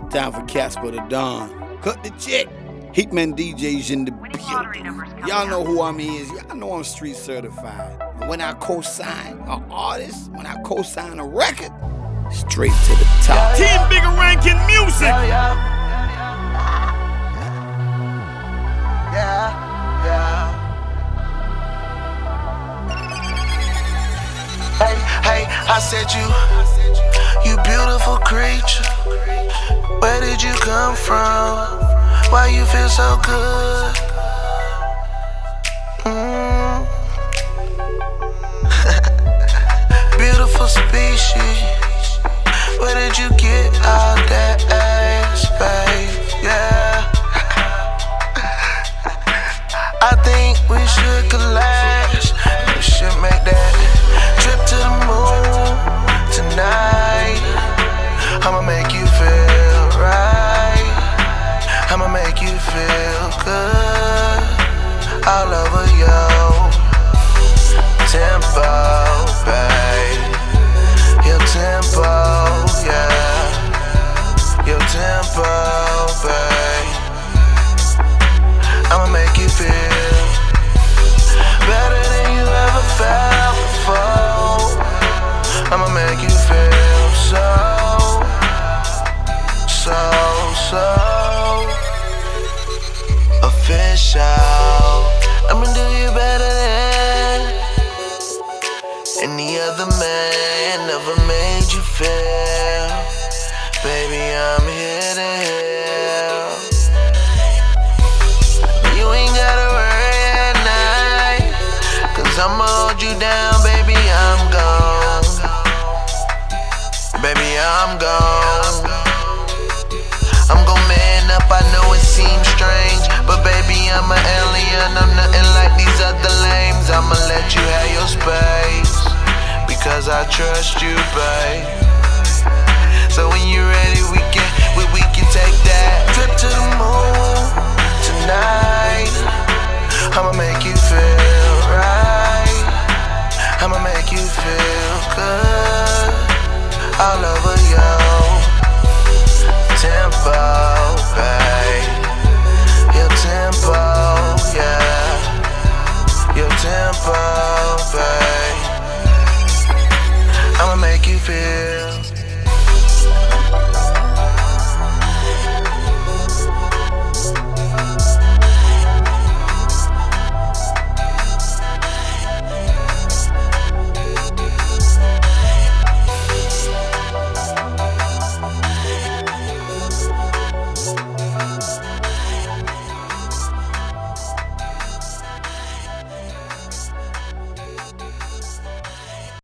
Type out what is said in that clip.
Time for Casper the Don. Cut the check. Hitman DJs in the building. Y'all know who I is. Y'all know I'm street certified. When I co-sign an artist, when I co-sign a record, straight to the top. Team Bigger Rankin Music. Hey, I said you beautiful creature. Where did you come from? Why you feel so good? Beautiful species. Where did you get all that ass, babe? Yeah. I think we should collapse. We should make that trip to the moon tonight. I'ma make you feel right. I'ma make you feel good all over your tempo, babe. Your tempo, yeah. Your tempo, babe. I'ma make you feel better than you ever felt before. I'ma make you feel so official. I'ma do you better than any other man ever made you feel. Baby, I'm here to help. You ain't gotta worry at night, 'cause I'ma hold you down, baby, I'm gone. Baby, I'm gone. I'm gon' man up, I know it seems strange, but baby, I'm an alien, I'm nothing like these other lames. I'ma let you have your space, because I trust you, babe. So when you